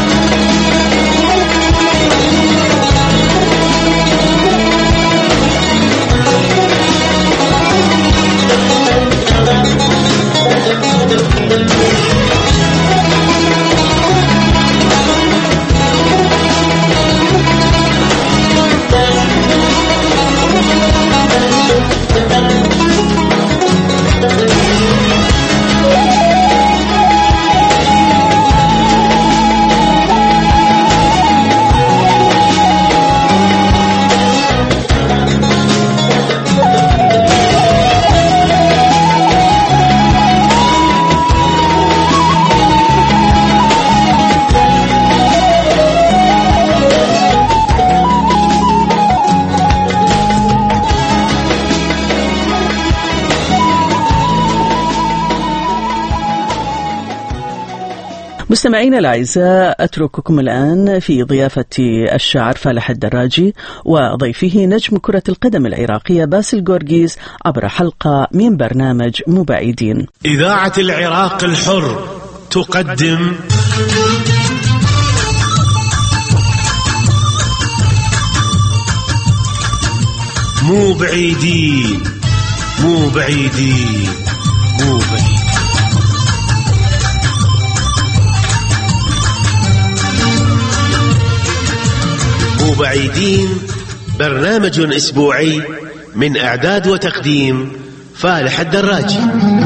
مستمعينا الأعزاء، أترككم الآن في ضيافة الشاعر فالح الدراجي وضيفه نجم كرة القدم العراقية باسل جورجيز عبر حلقة من برنامج مبعدين. إذاعة العراق الحر تقدم مبعدين مبعدين مبعدين. مبعدين برنامج أسبوعي من إعداد وتقديم فالح الدراجي.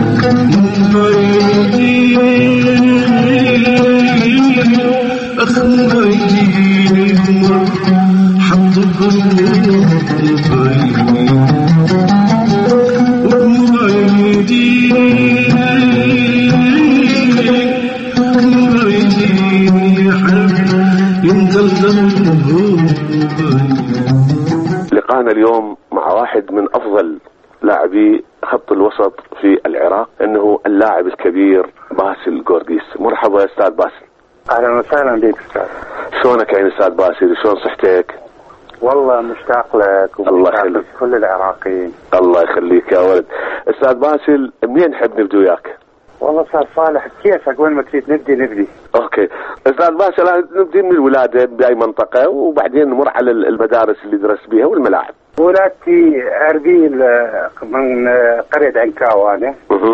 لقانا اليوم مع واحد من أفضل لاعبي خط الوسط في العراق، إنه اللاعب الكبير باسل جورجيز. مرحبا أستاذ باسل. أهلا وسهلا بك أستاذ. شلونك يا أستاذ باسل؟ شلون صحتك؟ والله مشتاق لك ومشتاق لك كل العراقيين. الله يخليك يا ولد. أستاذ باسل، منين نحب نبدأ وياك؟ والله أستاذ صالح كيفك، وين ما تريد نبدي. اوكي استاذ باسل، نبدي من الولاده باي منطقه وبعدين نمر على المدارس اللي درست بيها والملاعب. ولادتي اربيل من قريه عنكاوه انا.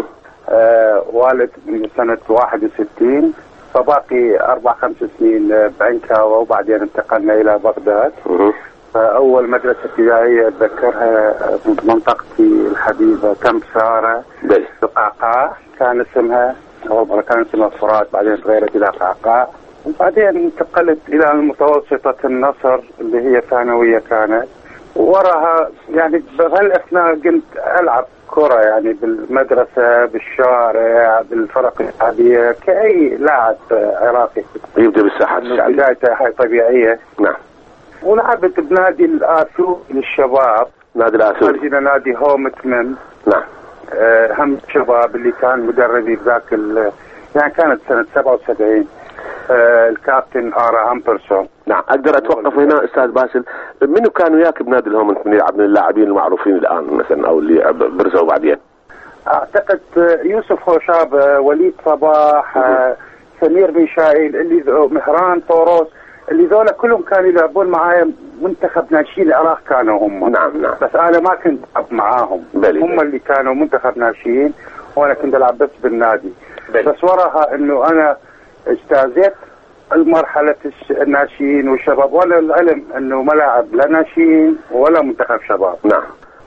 والد من سنه 61، فباقي 4-5 سنين بعنكاوه وبعدين انتقلنا الى بغداد. فاول مدرسه ابتدائيه اتذكرها بمنطقتي الحبيبه تمساره في قعقاع، كان اسمها أول مرة كان اسمها فرات، بعدين تغيرت إلى قعقاع، وبعدين انتقلت إلى المتوسطة النصر اللي هي ثانوية كانت، ووراها يعني بهالأثناء كنت ألعب كرة يعني بالمدرسة بالشارع بالفرق الشعبية كأي لاعب عراقي. يبدأ بالساحات الشعبية. بدايته طبيعية. نعم. ولعبت بنادي الآثو للشباب. نادي الآثو. خرجنا نادي هومتمن. نعم. هم الشباب اللي كان مدربي بذاك يعني كانت سنة 77 الكابتن آرا أمبرسون. نعم. أقدر أتوقف هنا أستاذ باسل، منو كان وياك بنادي الهومت من يلعب من اللاعبين المعروفين الآن مثلا أو اللي برزوا بعدين؟ أعتقد يوسف خوشاب، وليد صباح، سمير ميشائيل، اللي مهران طوروس، اللي ذولا كلهم كانوا يلعبون معايا منتخب ناشئين العراق كانوا هم. نعم. بس أنا ما كنت ألعب معاهم. هم اللي كانوا منتخب ناشئين وأنا كنت ألعب بس بالنادي. بس وراها إنه أنا اجتازت المرحلة الناشئين والشباب، ولا العلم إنه ما لاعب لا ناشئين ولا منتخب شباب. نعم.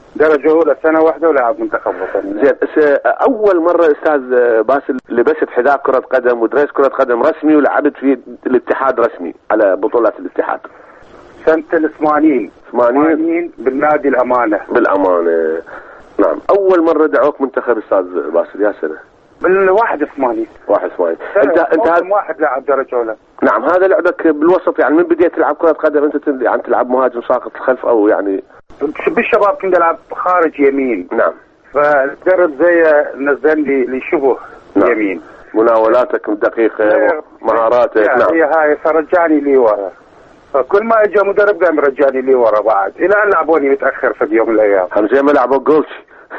درجة أولى سنة واحدة ولعب منتخب وطني. زين، أول مرة أستاذ باسل لبست حذاء كرة قدم ودريس كرة قدم رسمي ولعبت في الاتحاد رسمي على بطولات الاتحاد سنة 80 بالنادي الأمانة. بالأمانة، نعم. أول مرة دعوك منتخب أستاذ باسل يا سنة؟ بال81. أنت واحد لاعب درجة أولى. نعم. هذا لعبك بالوسط يعني من بديت تلعب كرة قدم أنت يعني تلعب مهاجم ساقط الخلف أو يعني؟ بالشباب كنت ألعب خارج يمين. نعم. فالمدرب زي نزلني لشبه نعم. يمين. مناولاتك دقيقة، مهاراتك. نعم. هي هاي فرجعني لي ورا، فكل ما اجى مدرب قام رجعني لي ورا بعد الى ان لعبوني متاخر في يوم من الايام. هم زي ما لعبوا جولش.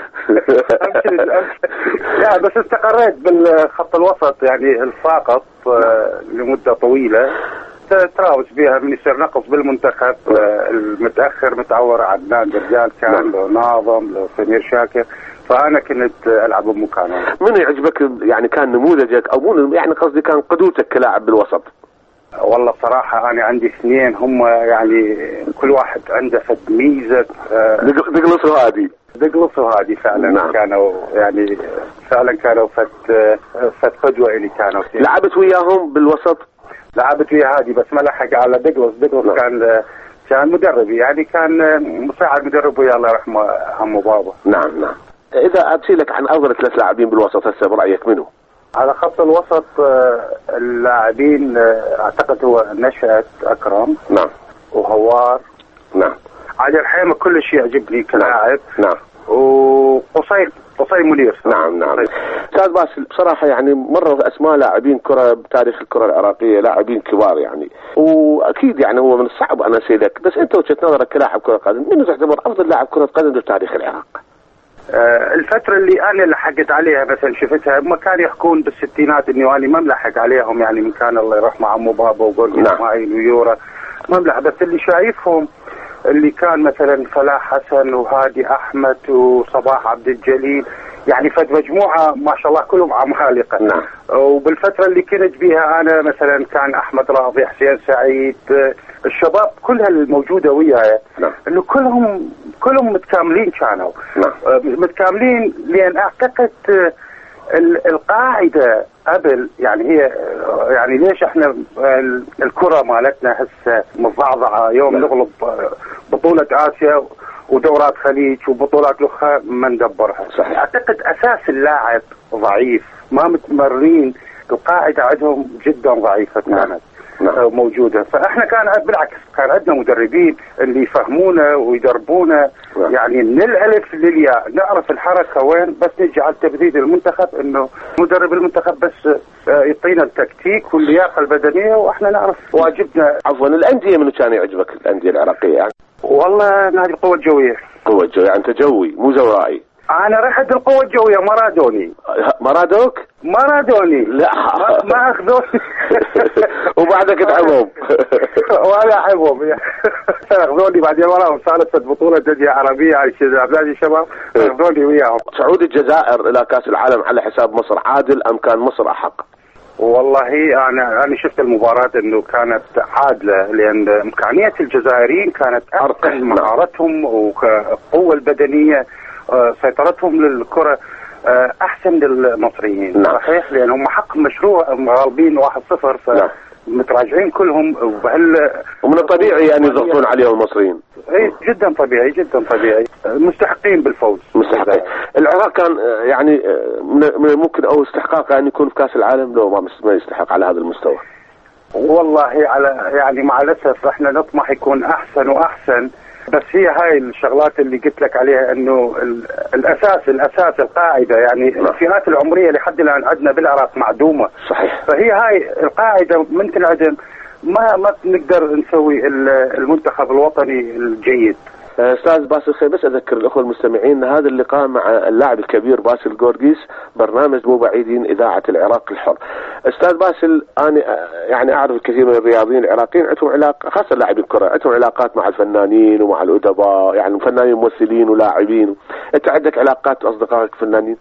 لا بس استقريت بالخط الوسط يعني الساقط لمده طويله تراوس بها من يصير نقص بالمنتخب. المتاخر متعور عدنان برجال كان له ناظم له سمير شاكر، فانا كنت العب بمكانه. من يعجبك يعني كان نموذجك او مو يعني قصدي كان قدوتك كلاعب بالوسط؟ والله صراحة أنا عندي اثنين هم يعني كل واحد عنده فد ميزة. دقلص وهادي فعلا. نعم. كانوا يعني فعلا كانوا فد قدوة إلي كانوا. لعبت وياهم بالوسط؟ لعبت ويا هادي بس ما لحق على دقلص. نعم. كان مدربي يعني كان مساعد مدرب ويا الله يرحمه عمو بابا. نعم. إذا أسألك عن أفضل 3 لاعبين بالوسط هسه برأيك منو؟ على خط الوسط اللاعبين اعتقد هو نشأت اكرم. نعم. وهوار. نعم. علي الحيمة كل شيء يعجبني كلاعب. نعم. وقصي منير. نعم. استاذ باسل بصراحه يعني مروا اسماء لاعبين كره بتاريخ الكره العراقيه، لاعبين كبار يعني، واكيد يعني هو من الصعب انا اسالك بس انت وجهه نظرك كلاعب كره قدم من تعتبر افضل لاعب كره قدم بتاريخ العراق؟ الفترة اللي أنا لحقت عليها مثلا شفتها ما كانوا يحكون بالستينات إني أنا ما ملحق عليهم يعني من كان الله يرحمه عمو بابا وقرقي إسماعيل ويورا ما ملحق، بس اللي شايفهم اللي كان مثلا فلاح حسن وهادي أحمد وصباح عبد الجليل يعني فد مجموعة ما شاء الله كلهم عمالقة. نعم. وبالفترة اللي كنت بيها أنا مثلا كان أحمد راضي، حسين سعيد، الشباب كلها الموجودة وياي. نعم. إنه كلهم متكاملين كانوا. نعم. متكاملين لأن أعتقد القاعدة قبل يعني هي يعني ليش احنا الكرة مالتنا هسه مضعضعة يوم نغلب بطولة آسيا ودورات خليج وبطولات اخرى ما ندبرها. صحيح. اعتقد اساس اللاعب ضعيف، ما متمرين، القاعده عندهم جدا ضعيفه كانت. نعم. موجوده، فاحنا كان بالعكس كان عندنا مدربين اللي يفهمونا ويدربونا. نعم. يعني من الالف للياء نعرف الحركه وين، بس نجي على تبديل المنتخب انه مدرب المنتخب بس يعطينا التكتيك واللياقه البدنيه واحنا نعرف واجبنا. عفوا الانديه منو كان يعجبك الانديه العراقيه يعني؟ والله نادي القوة الجوية. قوة الجوية، أنت جوي مو زورائي. أنا رحت القوة الجوية مرادوني. مرادوك؟ مرادوني. لا ما أخذوني. وبعدك تعبهم. ولا أحبهم. أخذوني بعدين وراهم ثالثة بطولة دولية عربية على بلاد الشباب أخذوني وياهم. صعود الجزائر إلى كأس العالم على حساب مصر عادل أم كان مصر أحق؟ والله أنا شفت المباراة إنه كانت عادلة لأن إمكانية الجزائريين كانت أرقى، مهارتهم وقوة البدنية سيطرتهم للكرة أحسن للمصريين. صحيح لأنهم حق مشروع غالبين 1-0 متراجعين كلهم ومن الطبيعي أن يضغطون عليهم المصريين. اي جدا طبيعي مستحقين بالفوز. مستحقين. العراق كان يعني ممكن او استحقاقه ان يكون في كاس العالم لو ما يستحق على هذا المستوى. والله على يعني مع الاسف احنا نطمح يكون احسن واحسن، بس هي هاي الشغلات اللي قلت لك عليها انه الاساس القاعده يعني الفئات العمريه لحد الان عندنا بالعراق معدومه. صحيح. فهي هاي القاعده من تنعدم ما نقدر نسوي المنتخب الوطني الجيد. استاذ باسل خير بس اذكر الاخوه المستمعين هذا اللقاء مع اللاعب الكبير باسل جورجيس، برنامج مو بعيدين اذاعه العراق الحر. استاذ باسل انا يعني اعرف الكثير من الرياضيين العراقيين عندهم علاقه خاصه لاعبي الكره عندهم علاقات مع الفنانين ومع الادباء، يعني فنانين ممثلين ولاعبين. انت عندك علاقات اصدقائك فنانين؟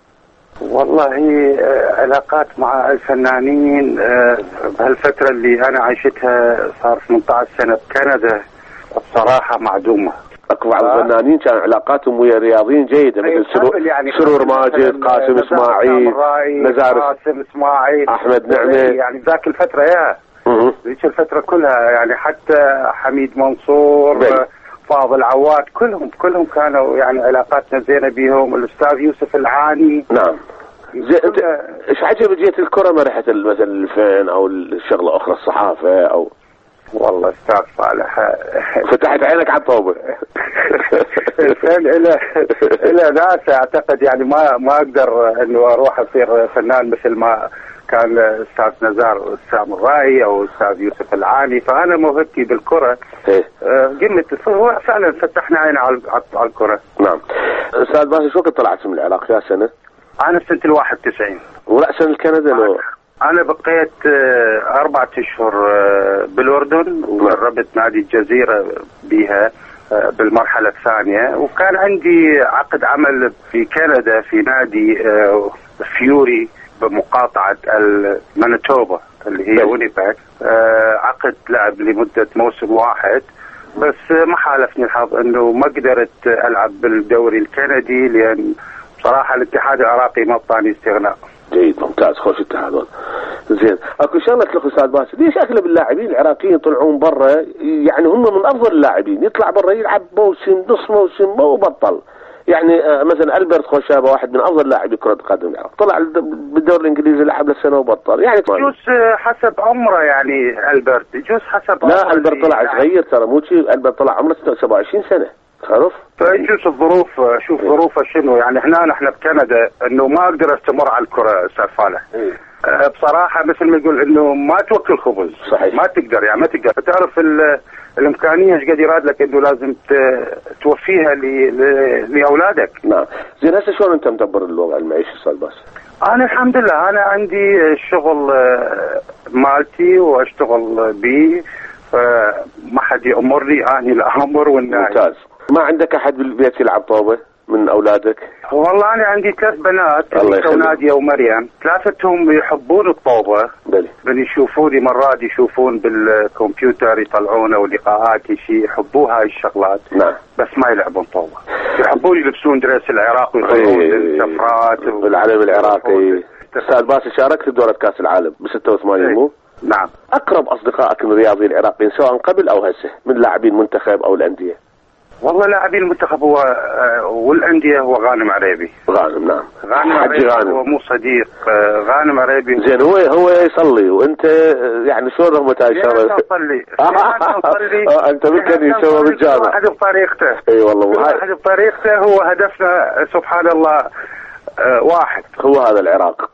والله علاقات مع الفنانين بهالفتره اللي انا عايشتها صار 18 سنه بكندا بصراحه معدومه. اكو بعض الفنانين كان علاقاتهم ويا رياضيين جيده مثل سرور ماجد، قاسم اسماعيل، قاسم اسماعيل، احمد نعمه، يعني ذاك الفتره ذيك الفتره كلها، يعني حتى حميد منصور، فاضل عواد، كلهم كانوا يعني علاقاتنا زينه بيهم. الاستاذ يوسف العاني. نعم. انت ايش عجب جيت الكره ما رحت مثلا الفن او الشغله اخرى الصحافه او؟ والله استاذ صالح فتحت عينك على الطوبه. الفن الى ناس اعتقد يعني ما اقدر انه اروح اصير فنان مثل ما كان استاذ نزار السامرائي او استاذ يوسف العاني. فانا موهبتي بالكره قمت فعلا فتحنا عيني على الكره. نعم. استاذ باسل شو كنت طلعت من العراق يا سنه؟ انا سنه 91. ورأسا الكندا لو؟ انا بقيت 4 أشهر بالاردن، وجربت نادي الجزيره بها بالمرحله الثانيه، وكان عندي عقد عمل في كندا في نادي فيوري بمقاطعه المانيتوبا اللي هي وينيبيغ. عقد لعب لمده موسم واحد، بس ما حالفني الحظ انه ما قدرت العب بالدوري الكندي، لان بصراحه الاتحاد العراقي ما اعطاني استغناء. جيد، ممتاز، خوش اتحاد. زين، اكو شغله لك استاذ باسل، ليش اغلب اللاعبين العراقيين يطلعون برا؟ يعني هم من افضل اللاعبين، يطلع برا يلعب موسم نص موسم وبطل. يعني مثلا البرت خوشابه واحد من افضل لاعبي كره القدم العراق، طلع بالدوري الانجليزي لعب له سنه وبطل. يعني يجوز حسب عمره، يعني البرت يجوز حسب عمره. لا البرت طلع صغير ترى، مو شيء، البرت طلع عمره 27 سنه، تعرف؟ فيجوز الظروف، شوف ظروفه شنو. يعني احنا بكندا انه ما اقدر استمر على الكره استاذ صالح. بصراحه مثل ما يقول انه ما توكل خبز. صحيح. ما تقدر، يعني ما تقدر تعرف الامكانيه ايش قد يراد لك انه لازم توفيها لاولادك. نعم. زين، هسه شلون انت مدبر الوضع المعيشي استاذ باسل؟ انا الحمد لله انا عندي شغل مالتي واشتغل بيه، فما حد يامرني، اني الامر والنهي. ممتاز. ما عندك احد بالبيت يلعب طوبه من اولادك؟ والله انا عندي 3 بنات، نادية ومريم، ثلاثتهم يحبون الطوبه. بل يشوفوني مرات، يشوفون بالكمبيوتر يطلعونه ولقاءات شيء، يحبوا هاي الشغلات. نعم. بس ما يلعبون طوبه. يحبون يلبسون دريس العراق ويطلعون السفرات والعلم العراقي. استاذ باسل شاركت بدورة كاس العالم ب 86 مو؟ نعم. اقرب اصدقائك من الرياضيين العراقيين سواء قبل او هسه من لاعبين منتخب او الانديه؟ والله لاعبين المنتخب هو والانديه هو غانم عريبي. غانم، نعم. غانم عريبي هو مو صديق، غانم عريبي. زين، هو يصلي وانت يعني شلون رغم تاشر؟ اصلي. انت ممكن يسوي بالجامع. كل واحد بطريقته. اي والله. كل واحد بطريقته. هو هدفنا سبحان الله واحد. هو هذا العراق.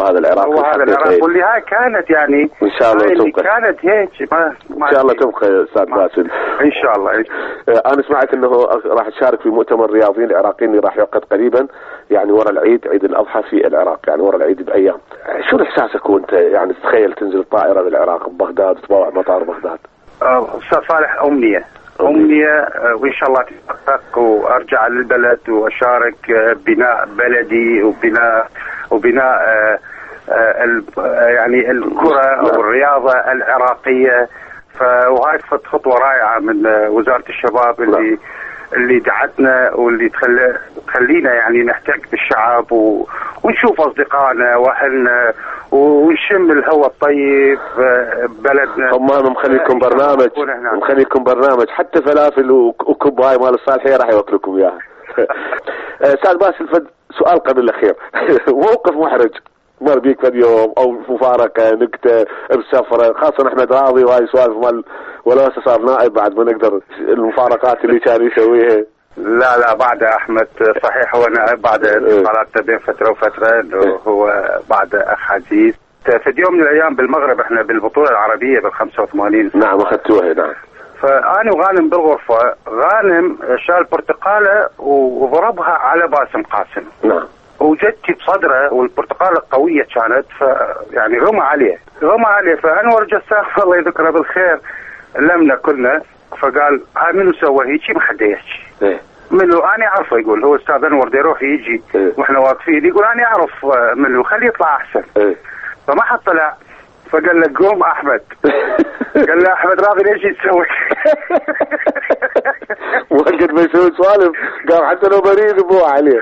واللي هاي كانت يعني ان شاء الله تبقى. كانت هيك ما ان شاء الله تبقى استاذ باسل. ان شاء الله. انا سمعت انه راح تشارك في مؤتمر الرياضيين العراقيين اللي راح يعقد قريبا، يعني ورا العيد، عيد الاضحى في العراق، يعني ورا العيد بايام. شو احساسك وانت يعني تتخيل تنزل الطائره بالعراق ببغداد، تطلع مطار بغداد؟ استاذ صالح امنيه وان شاء الله تتحقق، وارجع للبلد واشارك بناء بلدي وبناء يعني الكرة والرياضة العراقية. وهاي خطوة رائعة من وزارة الشباب اللي دعتنا واللي تخلينا يعني نحتك بالشعب ونشوف أصدقائنا وأهلنا ونشم الهواء الطيب ببلدنا. هم مخليكم برنامج حتى فلافل وكب هاي مال الصالحية راح يوكلكم إياها. استاذ باسل، سؤال قبل الأخير. موقف محرج مر بيك في اليوم او مفارقه، نكته بسفره، خاصه احمد راضي وهاي سوالف مال ولو صار نائب بعد ما نقدر المفارقات اللي كان يسويها؟ لا بعد احمد صحيح هو نائب بعد انتقالاته بين فتره وفتره، انه هو بعد اخ عزيز. في يوم من الايام بالمغرب احنا بالبطوله العربيه بال85. نعم اخذتوها. نعم. فانا وغانم بالغرفه، غانم شال برتقاله وضربها على باسم قاسم. نعم. وجدتي بصدره والبرتقاله قويه كانت، يعني غمى عليه. فانور جسام الله يذكره بالخير لمنا كلنا، فقال هاي منو سوى هيك؟ ما حد يحكي. منو؟ انا اعرفه. يقول هو استاذ انور دا يروح يجي واحنا واقفين، يقول انا اعرف منو، خليه يطلع احسن. فما حد طلع، فقال له قوم احمد. قال له احمد راضي ليش تسوي؟ وقت ما يسوي سوالف قال حتى لو بريد ابوه عليه.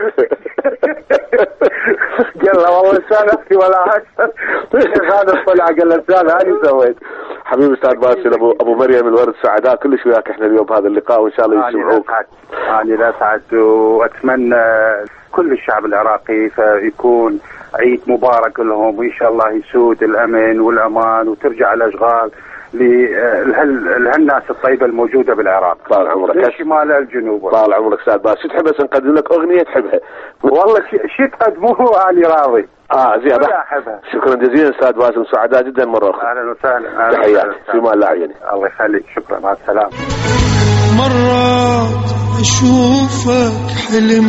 قال له والله لسان اختي ولا اكثر. هذا طلع قال له لسان هذه سويت. حبيبي استاذ باسل ابو مريم الورد، سعداء كلش وياك احنا اليوم بهذا اللقاء، وان شاء الله يسمعوك. أنا لا سعد، واتمنى كل الشعب العراقي فيكون عيد مبارك لهم، وان شاء الله يسود الامن والامان وترجع الاشغال لهالناس الطيبه الموجوده بالعراق. طال عمرك. من الشمال الجنوب. طال عمرك استاذ باسل. تحب بس نقدم لك اغنيه تحبها؟ والله شي تقدموه انا راضي. زين. شكرا جزيلا استاذ باسل، سعداء جدا مره اخرى. اهلا وسهلا. تحياتي. في مال الله عيني. الله يخليك. شكرا، مع السلامه. مرات اشوفك حلم،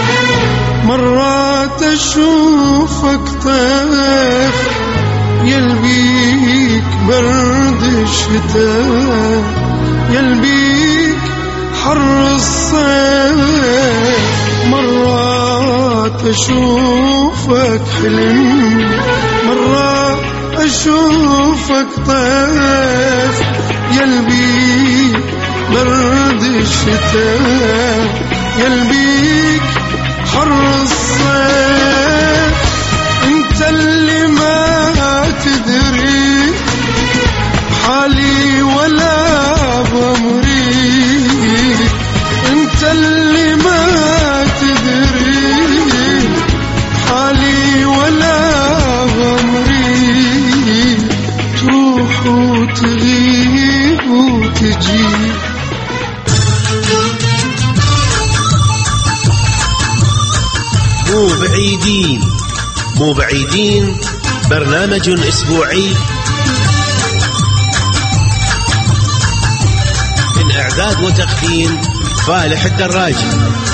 مرات اشوفك طيف، يلبيك برد الشتاء، يلبيك حر الصيف. مرات اشوفك حلم، مرات اشوفك طيف، يلبيك برد الشتاء، يلبيك حر الصيف. انت اللي ما تدري حالي ولا بمري، انت اللي ما تدري حالي ولا بمري، تروح وتغيب وتجي. مو بعيدين برنامج أسبوعي من إعداد وتقديم فالح الدراجي.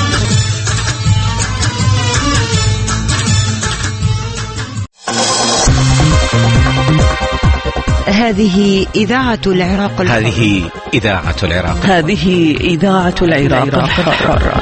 هذه إذاعة العراق الحر. هذه إذاعة العراق. هذه إذاعة العراق الحر.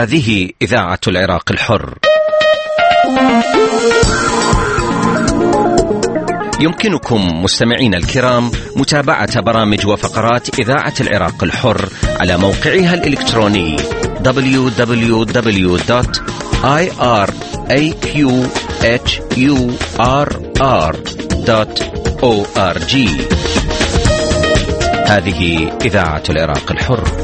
هذه إذاعة العراق الحر. يمكنكم مستمعين الكرام متابعة برامج وفقرات إذاعة العراق الحر على موقعها الإلكتروني www.iraqhurr.org. هذه إذاعة العراق الحر.